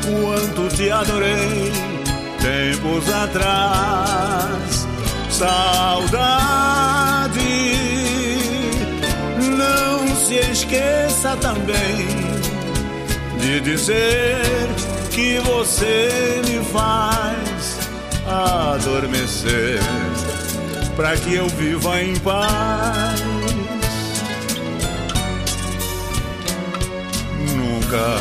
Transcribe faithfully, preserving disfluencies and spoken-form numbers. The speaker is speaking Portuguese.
quanto te adorei tempos atrás. Saudade, não se esqueça também de dizer que você me faz adormecer, pra que eu viva em paz. Nunca